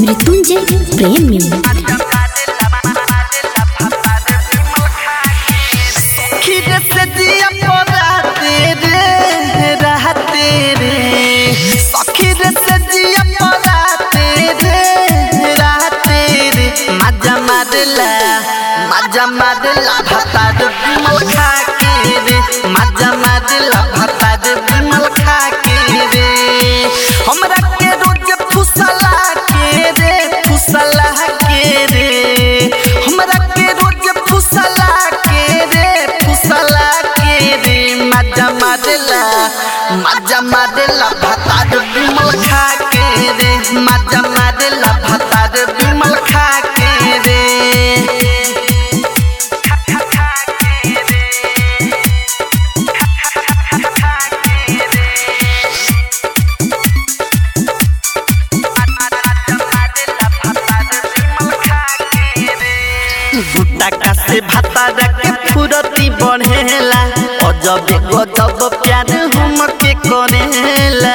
मृत्युंजय प्रेमी। मजा मारला भाता दे बिमल खा के रे, मजा मारला भाता दे बिमल खा के रे। हमरा के रोज फुसला के रे, फुसला के रे। हमरा के रोज फुसला के रे, फुसला के रे। मजा मारला भाता दे बिमल खा के रे, मजा मारला भाता दे बिमल खा के रे। गुटा से भाता रखे फुरती बढ़ेला, अजब गजब प्यार हम के करेला।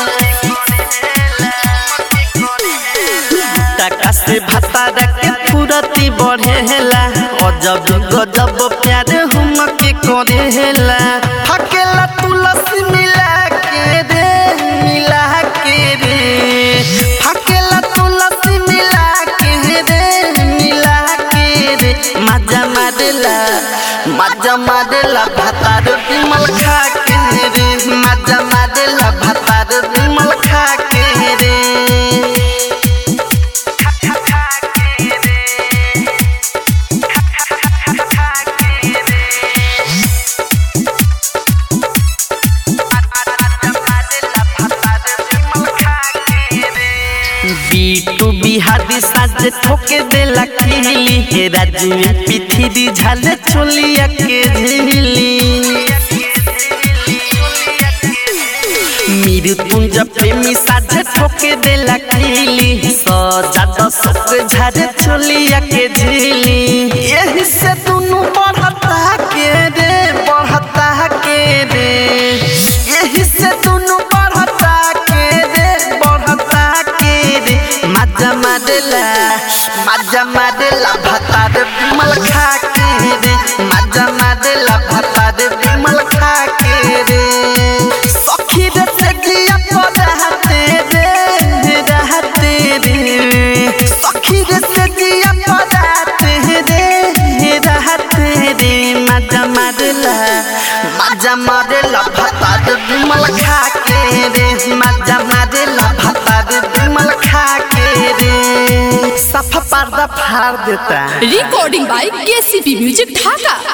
गुटा से भाता रखे फुरती बढ़ेला, अजब गजब प्यार हम के करेला। हकेला तुलसी मिला के रे, मिला के रे। हकेला तुलसी मिला के रे, मिला के रे। मजा मारला भाता दे बिमल खा के रे, मजा मारला भाता दे बिमल खा के रे। बीटू बिहारी साज ठोके देला खिली, हे राजू में पिथिरी झाले चोलिया के झिली। मृत्युंजय प्रेमी साज ठोके देला खिली, सजा दशक झारे चोलिया के झिली। यही से दोनों बढ़ता के रे, बढ़ता के रे। यही से दोनों बढ़ता के रे, बढ़ता के रे। मजा मारला भाता दे बिमल खा के रे, मजा मारला भाता दे बिमल खा के रे। सखी रे से जिया पड़ाते रे, रहते रे। सखी रे से जिया पड़ाते रे, रहते रे। मजा मारला भाता दे बिमल खा के रे, मजा मारला भाता दे बिमल खा के रे। सफा पर्दा फाड़ देता। Recording by KCP music Dhaka.